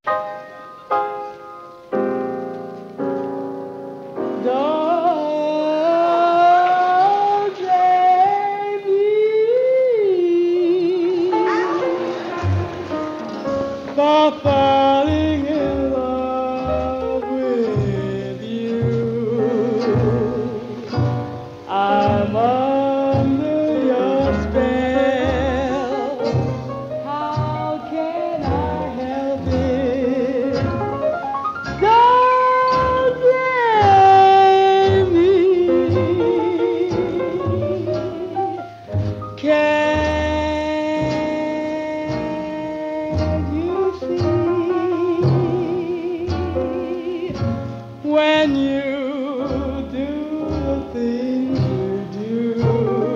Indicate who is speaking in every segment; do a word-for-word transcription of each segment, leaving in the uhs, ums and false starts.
Speaker 1: Don't blame me for falling in love with you. I'm under your spell. How can I help it? Don't blame me. Can you see when you do the things you do?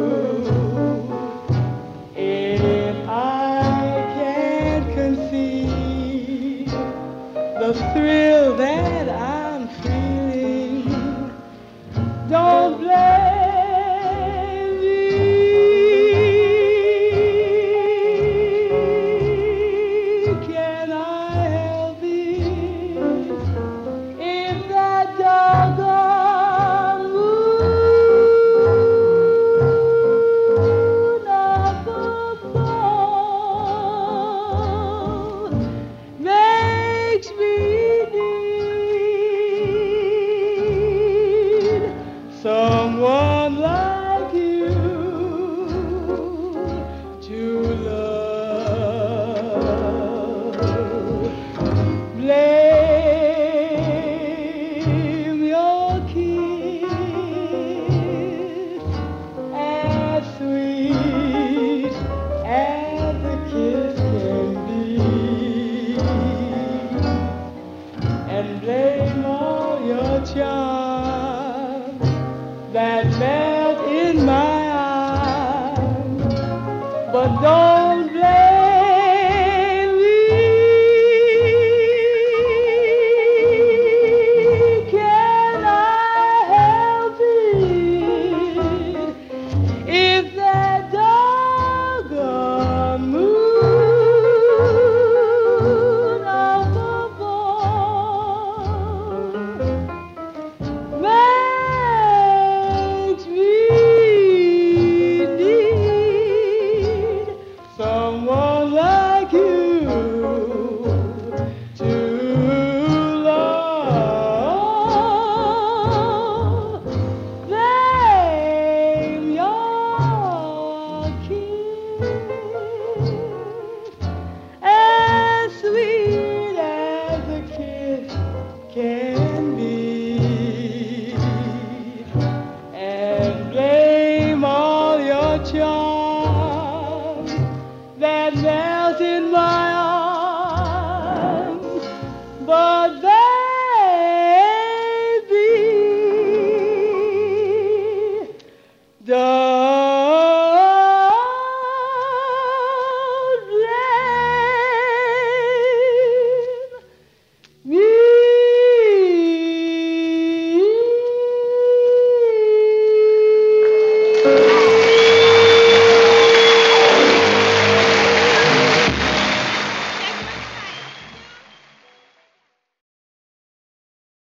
Speaker 1: If I can't conceive the thrill that I'm feeling, don't blame me. Can I help it if that doggone moon up above makes me need someone like you to love? Blame your kiss as sweet as a kiss can be, and blame all your charms that melt in my arms, but don't blame me. Can I help it if that doggone moon up above makes me need someone like you to love? Blame your kiss as sweet as a kiss can be, and blame all your charms that melt in my arms, but baby, don't blame me. Thank you.